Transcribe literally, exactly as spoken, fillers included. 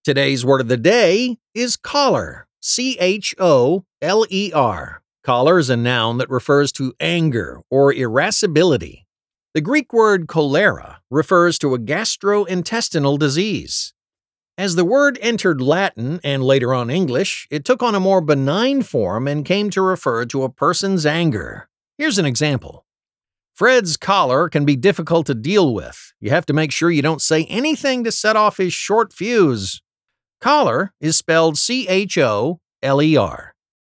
Today's word of the day is choler, C H O L E R. Choler is a noun that refers to anger or irascibility. The Greek word cholera refers to a gastrointestinal disease. As the word entered Latin and later on English, it took on a more benign form and came to refer to a person's anger. Here's an example. Fred's choler can be difficult to deal with. You have to make sure you don't say anything to set off his short fuse. Choler is spelled C H O L E R.